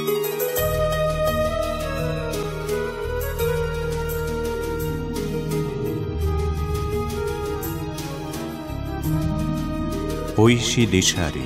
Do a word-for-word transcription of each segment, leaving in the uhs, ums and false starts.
ঐশী দিশারি।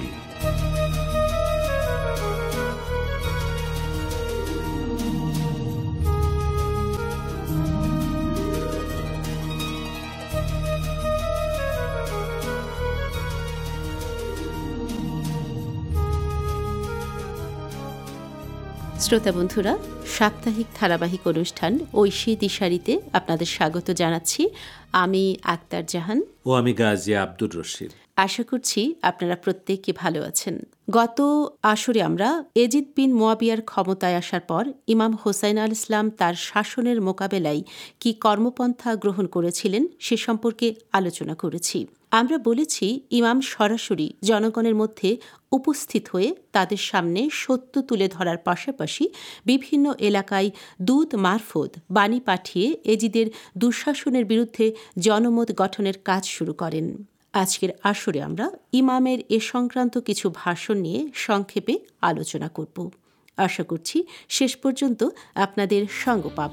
শ্রোতা বন্ধুরা, সাপ্তাহিক ধারাবাহিক অনুষ্ঠান ঐশী দিশারিতে আপনাদের স্বাগত জানাচ্ছি। আমি আক্তার জাহান ও আমি গাজী আব্দুর রশিদ। আশা করছি আপনারা প্রত্যেকে ভালো আছেন। গত আসরে আমরা এজিদ বিন মুয়াবিয়ার ক্ষমতায় আসার পর ইমাম হোসাইন আল ইসলাম তার শাসনের মোকাবেলায় কি কর্মপন্থা গ্রহণ করেছিলেন সে সম্পর্কে আলোচনা করেছি। আমরা বলেছি ইমাম সরাসরি জনগণের মধ্যে উপস্থিত হয়ে তাদের সামনে সত্য তুলে ধরার পাশাপাশি বিভিন্ন এলাকায় দূত মারফত বাণী পাঠিয়ে এজিদের দুঃশাসনের বিরুদ্ধে জনমত গঠনের কাজ শুরু করেন। আজকের আসরে আমরা ইমামের এ সংক্রান্ত কিছু ভাষণ নিয়ে সংক্ষেপে আলোচনা করব। আশা করছি শেষ পর্যন্ত আপনাদের সঙ্গ পাব।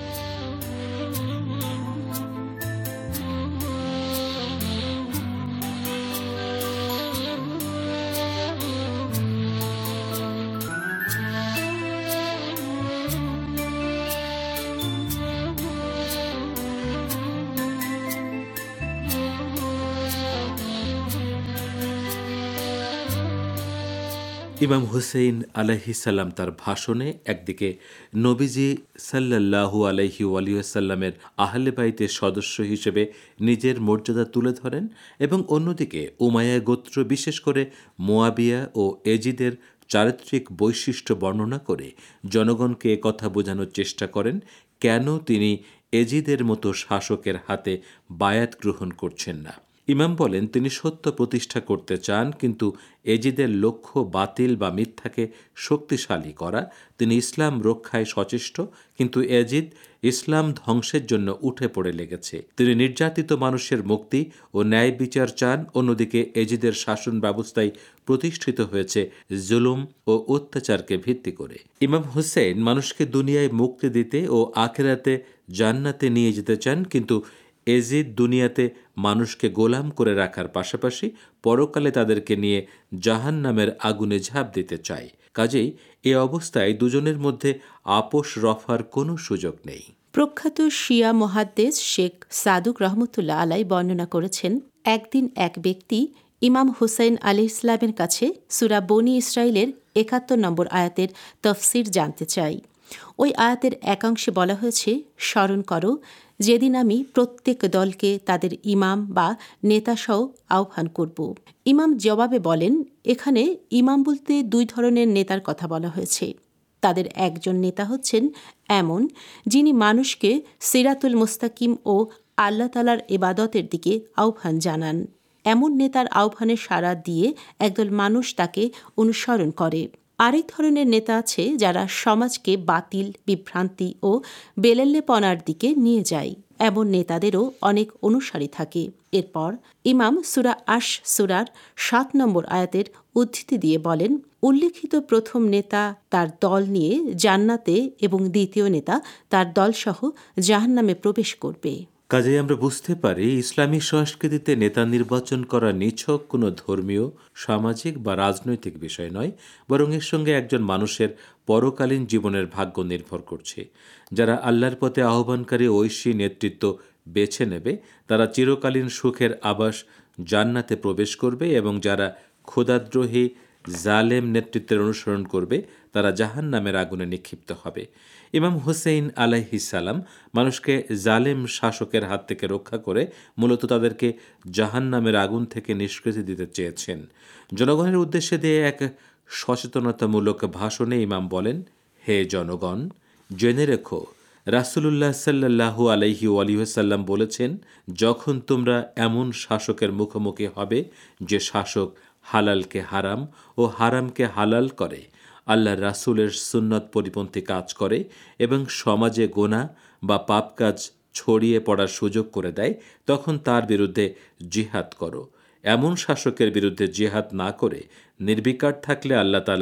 ইমাম হুসেইন আলাইহিস সালাম তার ভাষণে একদিকে নবীজি সাল্লাল্লাহু আলাইহি ওয়াসাল্লামের আহলে বাইতের সদস্য হিসেবে নিজের মর্যাদা তুলে ধরেন এবং অন্যদিকে উমাইয়া গোত্র, বিশেষ করে মুয়াবিয়া ও এজিদের চারিত্রিক বৈশিষ্ট্য বর্ণনা করে জনগণকে একথা বোঝানোর চেষ্টা করেন কেন তিনি এজিদের মতো শাসকের হাতে বায়াত গ্রহণ করছেন না। ইমাম বলেন, তিনি সত্য প্রতিষ্ঠা করতে চান, কিন্তু এজিদের লক্ষ্য বাতিল বা মিথ্যাকে শক্তিশালী করা। তিনি ইসলাম রক্ষায় সচেষ্ট, কিন্তু এজিদ ইসলাম ধ্বংসের জন্য উঠে পড়ে লেগেছে। তিনি নির্যাতিত মানুষের মুক্তি ও ন্যায় বিচার চান। অন্যদিকে এজিদের শাসন ব্যবস্থায় প্রতিষ্ঠিত হয়েছে জুলুম ও অত্যাচারকে ভিত্তি করে। ইমাম হুসেইন মানুষকে দুনিয়ায় মুক্তি দিতে ও আখিরাতে জান্নাতে নিয়ে যেতে চান, কিন্তু এজিদ দুনিয়াতে মানুষকে গোলাম করে রাখার পাশাপাশি পরকালে তাদেরকে নিয়ে জাহান্নামের আগুনে ঝাঁপ দিতে চায়। কাজেই এ অবস্থায় দুজনের মধ্যে আপোষ রফার কোনো সুযোগ নেই। প্রখ্যাত শিয়া মুহাদ্দিস শেখ সাদুক রহমতুল্লাহ আলাই বর্ণনা করেছেন, একদিন এক ব্যক্তি ইমাম হুসাইন আলাইহিস ইসলামের কাছে সূরা বনী ইসরাইলের একাত্তর নম্বর আয়াতের তফসির জানতে চাই। ওই আয়াতের একাংশে বলা হয়েছে, স্মরণ করো যেদিন আমি প্রত্যেক দলকে তাদের ইমাম বা নেতাসহ আহ্বান করব। ইমাম জবাবে বলেন, এখানে ইমাম বলতে দুই ধরনের নেতার কথা বলা হয়েছে। তাদের একজন নেতা হচ্ছেন এমন, যিনি মানুষকে সিরাতুল মুস্তাকিম ও আল্লাহ তাআলার ইবাদতের দিকে আহ্বান জানান। এমন নেতার আহ্বানে সাড়া দিয়ে একদল মানুষ তাকে অনুসরণ করে। আরেক ধরনের নেতা আছে যারা সমাজকে বাতিল, বিভ্রান্তি ও বেলেল্লেপনার দিকে নিয়ে যায়। এমন নেতাদেরও অনেক অনুসারী থাকে। এরপর ইমাম সূরা আশ সূরার সাত নম্বর আয়াতের উদ্ধৃতি দিয়ে বলেন, উল্লেখিত প্রথম নেতা তার দল নিয়ে জান্নাতে এবং দ্বিতীয় নেতা তার দলসহ জাহান্নামে প্রবেশ করবে। কাজেই আমরা বুঝতে পারি, ইসলামী সংস্কৃতিতে নেতা নির্বাচন করা নিছক কোনো ধর্মীয়, সামাজিক বা রাজনৈতিক বিষয় নয়, বরং এর সঙ্গে একজন মানুষের পরকালীন জীবনের ভাগ্য নির্ভর করছে। যারা আল্লাহর পথে আহ্বানকারী ঐশী নেতৃত্ব বেছে নেবে, তারা চিরকালীন সুখের আবাস জান্নাতে প্রবেশ করবে, এবং যারা ক্ষুধাদ্রোহী জালেম নেতৃত্বের অনুসরণ করবে, তারা জাহান্নামের আগুনে নিক্ষিপ্ত হবে। ইমাম হুসেইন আলাইহিস সালাম মানুষকে জালেম শাসকের হাত থেকে রক্ষা করে মূলত তাদেরকে জাহান্নামের আগুন থেকে নিষ্কৃতি দিতে চেয়েছেন। জনগণের উদ্দেশ্যে দিয়ে এক সচেতনতামূলক ভাষণে ইমাম বলেন, হে জনগণ, জেনে রেখো, রাসূলুল্লাহ সাল্লাল্লাহু আলাইহি ওয়াসাল্লাম বলেছেন, যখন তোমরা এমন শাসকের মুখোমুখি হবে যে শাসক হালালকে হারাম ও হারামকে হালাল করে, আল্লাহ রাসূলের সুন্নত পরিপন্থী কাজ করে এবং সমাজে গুনাহ বা পাপ কাজ ছড়িয়ে পড়ার সুযোগ করে দেয়, তখন তার বিরুদ্ধে জিহাদ করো। এমন শাসকের বিরুদ্ধে জিহাদ না করে নির্বিকার থাকলে আল্লাহ তাআলা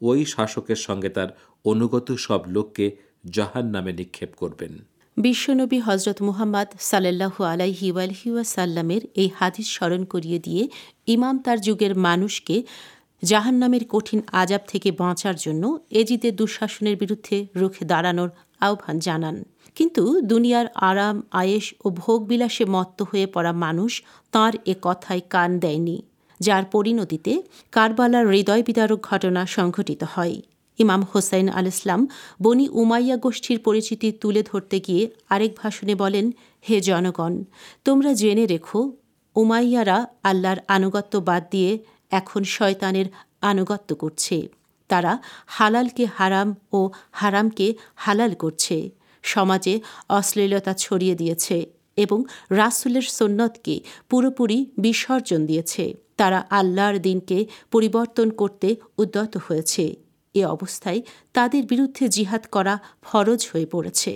ওই শাসকের সঙ্গে তার অনুগত সব লোককে জাহান্নামে নিক্ষেপ করবেন। বিশ্বনবী হজরত মুহাম্মদ সাল্লাল্লাহু আলাইহি ওয়ালিহি ওয়াসাল্লামের এই হাদিস স্মরণ করিয়ে দিয়ে ইমাম তার যুগের মানুষকে জাহান্নামের কঠিন আযাব থেকে বাঁচার জন্য এজিদের দুঃশাসনের বিরুদ্ধে রুখে দাঁড়ানোর আহ্বান জানান। কিন্তু দুনিয়ার আরাম আয়েশ ও ভোগবিলাসে মত্ত হয়ে পড়া মানুষ তাঁর এ কথায় কান দেয়নি, যার পরিণতিতে কারবালার হৃদয় বিদারক ঘটনা সংঘটিত হয়। ইমাম হোসাইন আল ইসলাম বনি উমাইয়া গোষ্ঠীর পরিচিতি তুলে ধরতে গিয়ে আরেক ভাষণে বলেন, হে জনগণ, তোমরা জেনে রেখো, উমাইয়ারা আল্লাহর আনুগত্য বাদ দিয়ে এখন শয়তানের আনুগত্য করছে। তারা হালালকে হারাম ও হারামকে হালাল করছে, সমাজে অশ্লীলতা ছড়িয়ে দিয়েছে এবং রাসূলের সুন্নতকে পুরোপুরি বিসর্জন দিয়েছে। তারা আল্লাহর দিনকে পরিবর্তন করতে উদ্যত হয়েছে। এ অবস্থায় তাদের বিরুদ্ধে জিহাদ করা ফরজ হয়ে পড়েছে।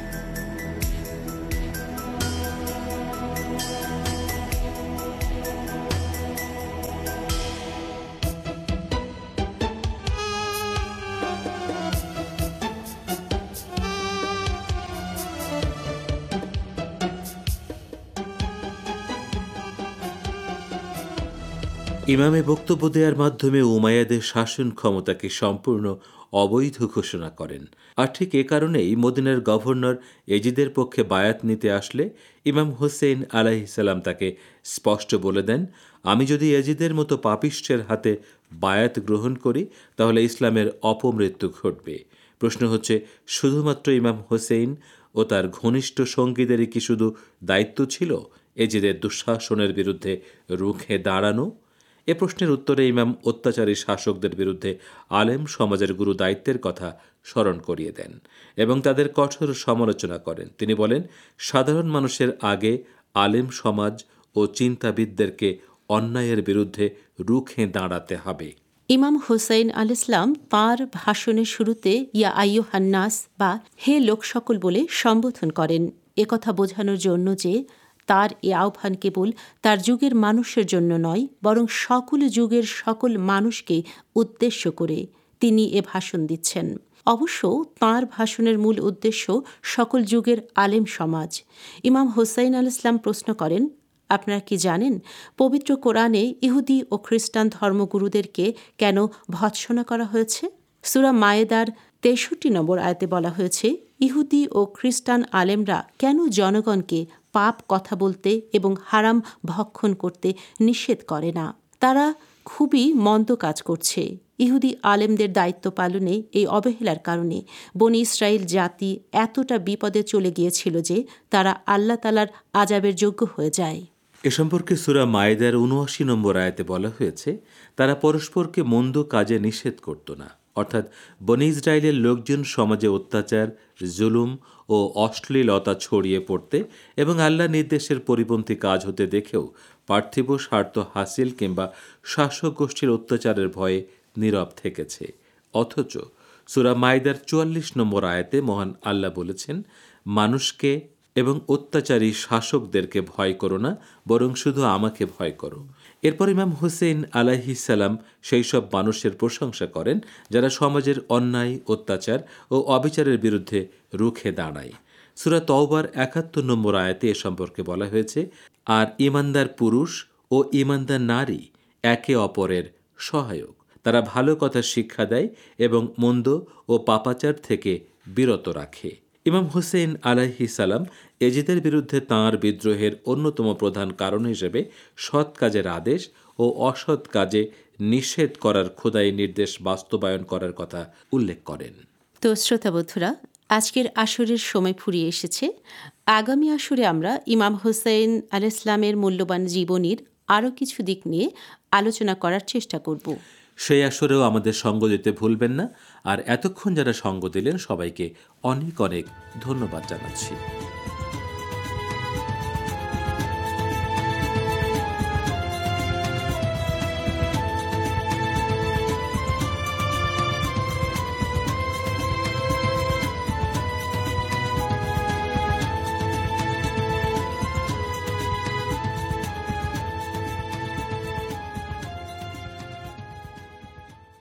ইমামে বক্তব্য দেওয়ার মাধ্যমে উমাইয়াদের শাসন ক্ষমতাকে সম্পূর্ণ অবৈধ ঘোষণা করেন। আর ঠিক এ কারণেই মদিনার গভর্নর এজিদের পক্ষে বায়াত নিতে আসলে ইমাম হোসেইন আলাইহিসসালাম তাকে স্পষ্ট বলে দেন, আমি যদি এজিদের মতো পাপিষ্ঠের হাতে বায়াত গ্রহণ করি তাহলে ইসলামের অপমৃত্যু ঘটবে। প্রশ্ন হচ্ছে, শুধুমাত্র ইমাম হোসেইন ও তার ঘনিষ্ঠ সঙ্গীদেরই কি শুধু দায়িত্ব ছিল এজিদের দুঃশাসনের বিরুদ্ধে রুখে দাঁড়ানো? এ প্রশ্নের উত্তরে ইমাম অত্যাচারী শাসকদের বিরুদ্ধে আলেম সমাজের গুরু দায়িত্বের কথা স্মরণ করিয়ে দেন এবং তাদের কঠোর সমালোচনা করেন। তিনি বলেন, সাধারণ মানুষের আগে আলেম সমাজ ও চিন্তাবিদদেরকে অন্যায়ের বিরুদ্ধে রুখে দাঁড়াতে হবে। ইমাম হোসাইন আল ইসলাম তাঁর ভাষণের শুরুতে ইয়া আইয়ুহান্নাস বা হে লোক সকল বলে সম্বোধন করেন, একথা বোঝানোর জন্য যে তার এ আহ্বান কেবল তার যুগের মানুষের জন্য নয়, বরং সকল যুগের সকল মানুষকে উদ্দেশ্য করে তিনি এ ভাষণ দিচ্ছেন। অবশ্য তাঁর ভাষণের মূল উদ্দেশ্য সকল যুগের আলেম সমাজ। ইমাম হোসাইন আল ইসলাম প্রশ্ন করেন, আপনারা কি জানেন পবিত্র কোরআনে ইহুদি ও খ্রিস্টান ধর্মগুরুদেরকে কেন ভৎসনা করা হয়েছে? সূরা মায়েদার তেষট্টি নম্বর আয়াতে বলা হয়েছে, ইহুদি ও খ্রিস্টান আলেমরা কেন জনগণকে পাপ কথা বলতে এবং হারাম ভক্ষণ করতে নিষেধ করে না? তারা খুবই মন্দ কাজ করছে। ইহুদি আলেমদের দায়িত্ব পালনে এই অবহেলার কারণে বনি ইসরাইল জাতি এতটা বিপদে চলে গিয়েছিল যে তারা আল্লাহ তাআলার আযাবের যোগ্য হয়ে যায়। এ সম্পর্কে সূরা মায়েদার উনআশি নম্বর আয়াতে বলা হয়েছে, তারা পরস্পরকে মন্দ কাজে নিষেধ করত না। অর্থাৎ বনি ইসরায়েলের লোকজন সমাজে অত্যাচার, জুলুম ও অশ্লীলতা ছড়িয়ে পড়তে এবং আল্লাহ নির্দেশের পরিপন্থী কাজ হতে দেখেও পার্থিব স্বার্থ হাসিল কিংবা শাসক গোষ্ঠীর অত্যাচারের ভয়ে নীরব থেকেছে। অথচ সূরা মায়েদার চুয়াল্লিশ নম্বর আয়াতে মহান আল্লাহ বলেছেন, মানুষকে এবং অত্যাচারী শাসকদেরকে ভয় করো না, বরং শুধু আমাকে ভয় করো। এরপর ইমাম হুসেইন আলাইহিসসালাম সেই সব মানুষের প্রশংসা করেন যারা সমাজের অন্যায়, অত্যাচার ও অবিচারের বিরুদ্ধে রুখে দাঁড়ায়। সূরা তওবার একাত্তর নম্বর আয়াতে এ সম্পর্কে বলা হয়েছে, আর ঈমানদার পুরুষ ও ঈমানদার নারী একে অপরের সহায়ক, তারা ভালো কথা শিক্ষা দেয় এবং মন্দ ও পাপাচার থেকে বিরত রাখে। ইমাম হোসেইন আলাইহিসসালাম এজিদের বিরুদ্ধে তাঁর বিদ্রোহের অন্যতম প্রধান কারণ হিসেবে সৎ কাজের আদেশ ও অসৎ কাজে নিষেধ করার খোদাই নির্দেশ বাস্তবায়ন করার কথা উল্লেখ করেন। তো শ্রোতা বন্ধুরা, আজকের আসরের সময় ফুরিয়ে এসেছে। আগামী আসরে আমরা ইমাম হোসেইন আলাইহিস সালামের মূল্যবান জীবনীর আরও কিছু দিক নিয়ে আলোচনা করার চেষ্টা করব। সেই আসরেও আমাদের সঙ্গ দিতে ভুলবেন না। আর এতক্ষণ যারা সঙ্গ দিলেন সবাইকে অনেক অনেক ধন্যবাদ জানাচ্ছি।